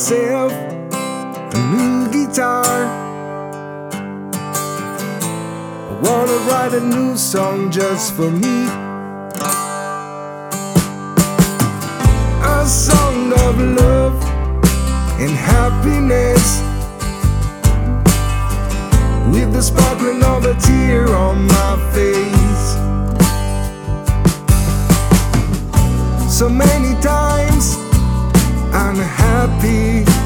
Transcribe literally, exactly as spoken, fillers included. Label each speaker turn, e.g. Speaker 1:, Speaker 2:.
Speaker 1: myself a new guitar. I wanna write a new song just for me, a song of love and happiness, with the sparkling of a tear on my face. So many times I'm happy